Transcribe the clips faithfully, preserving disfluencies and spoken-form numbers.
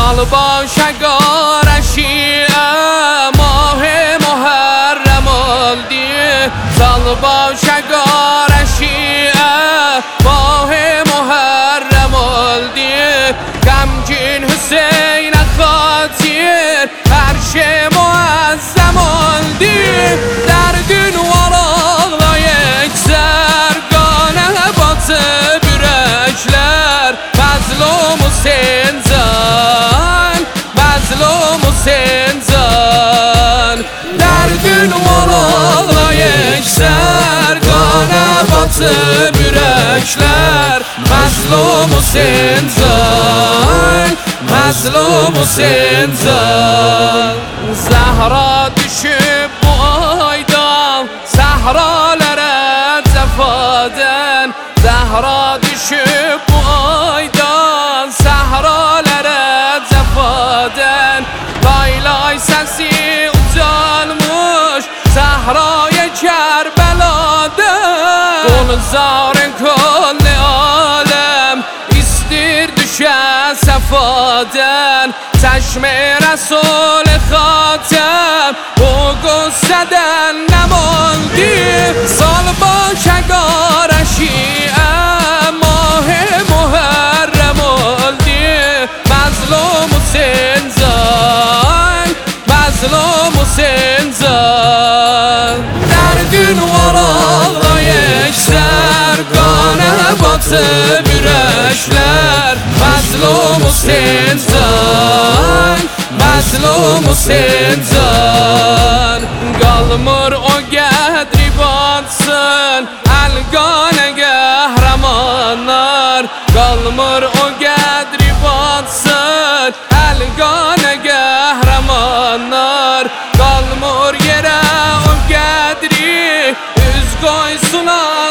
سال باش اگر شیعه ماه محرم oldu سال باش اگر شیعه ماه محرم oldu غمگین حسین خاطر her şey muazzam oldu derdin var ağlayık sergane batı bürekler mazlum Hüseyin Can mazlum Hüseyin Can derdin var ağlayık sergane batı bürekler mazlum Hüseyin Can mazlum Hüseyin Can Zahra düşüp bu aydan sahralara cefaden Zahra düşüp bu aydan sahralara cefaden Lay lay sesi ucalmış sahraya Kerbela'dan Gülzarın kulli alem istir düşe sefaden Çeşme Resul Hatem bu gusseden nem oldu Sal baş egar şi'e mah muharrem oldu Mazlum Hüseyin Can mazlum Hüseyin Can derdin var ağlayık sergane batı bürekler mazlum Hüseyin Can mazlum Hüseyin Can Qalmır o qədribatsın Əlqanə qəhrəmanlar Qalmır o qədribatsın Əlqanə qəhrəmanlar Qalmır yerə o qədri Üz qoysun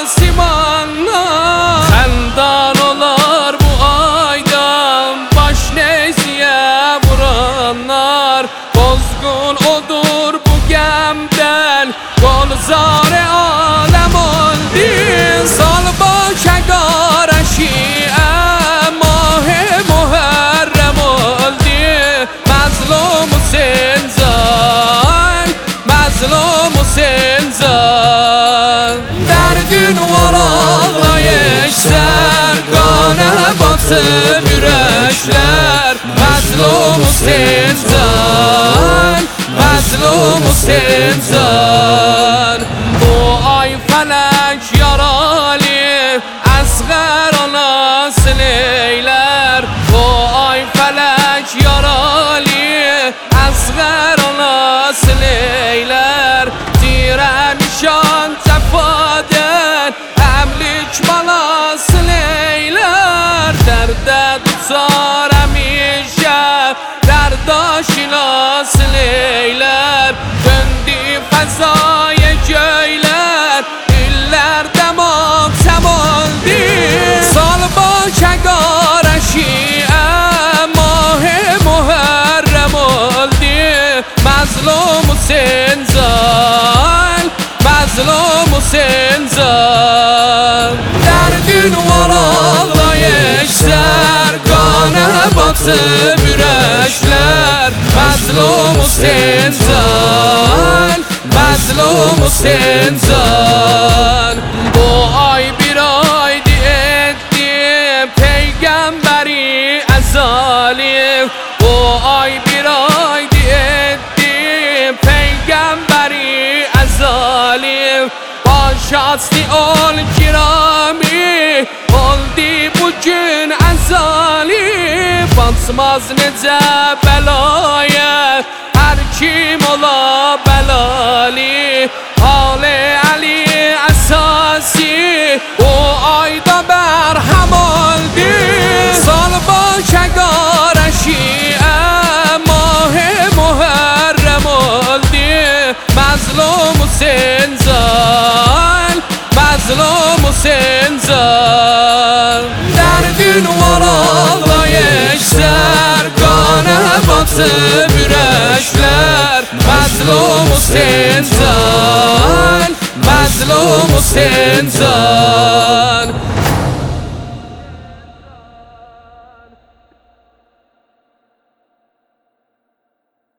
asimanlar Xəndan olar bu aydan Baş neyziyə vuranlar Bozgun odur bu gəmdən Qolzar-ı aləm oldu Sal baş egar şi'e mah muharrem oldu Mazlum Hüseyin Can mazlum Hüseyin Can derdin var ağlayık sergane batı bürekler mazlum Hüseyin Can mazlum Hüseyin Can bu ay felek yaralı asgar anasını eyler bu ay felek yaralı asgar anasını eyler direnişan cefaden emlik balasını eyler derde tutar emişe derdaşinasını eyler döndü fezaya göyler illerde matem oldu sal baş egar şi'e mah muharrem oldu mazlum Hüseyin Can mazlum Hüseyin Can derdin var ağlayık sergane batı bürekler mazlum Hüseyin Can mazlum Hüseyin Can bu ay bir aydı etti peygamberi ezalim bu ay bir aydı etti peygamberi ezalim başasti ol kirami oldu bugün ezalim batmaz nece belaya her kim ola belali Ali Ali esası o ayda berhem oldu sal baş egar şi'e mah muharrem oldu mazlum Hüseyin Can mazlum Hüseyin Can derdin var ağlayık sergane batı bürekler mazlum Hüseyin Can mazlum Hüseyin Can